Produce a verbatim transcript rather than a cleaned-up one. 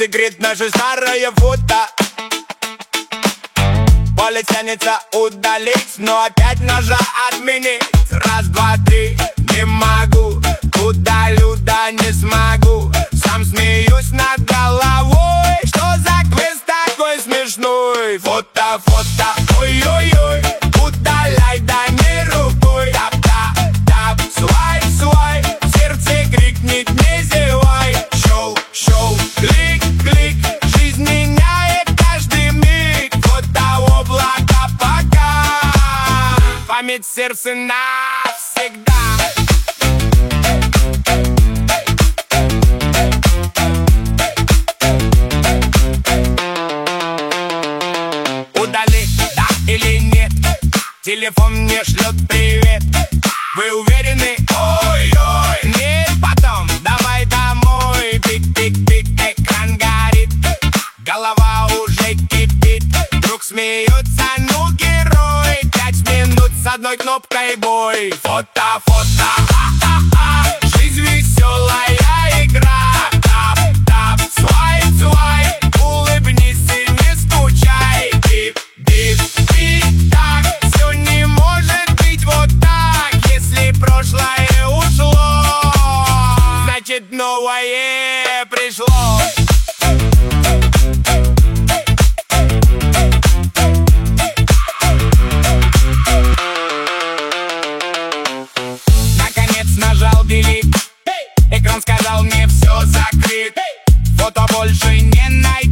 секрет, наши старые фото. Поле тянется удалить, но опять нажа отменить. Раз, два, три, не могу, удалю, да не смогу. Сам смеюсь над головой, что за квест такой смешной. Фото, фото, ой-ой-ой, удаляй, да не рукой. Тап-тап-тап, свайп, свайп, в сердце крикнет, не зевай. Шоу, шоу, клик, клик, жизнь меняет каждый миг. Фото, облако, пока, память в сердце навсегда. Удали, да или нет, телефон мне шлет привет. Вы уверены? Ой-ой, нет, потом давай домой. Пик-пик-пик, экран горит, голова уже кипит. Друг смеется, ну герой, пять минут с одной кнопкой бой. Фото, фото, ха-ха-ха, жизнь веселая игра. Тап-тап, свайп, свайп, улыбнись и не скучай. Бип-бип, тик-так, все не может быть вот так. Если прошлое ушло, значит новое пришло. Нажал delete, экран сказал мне все закрыт. Фото больше не найти.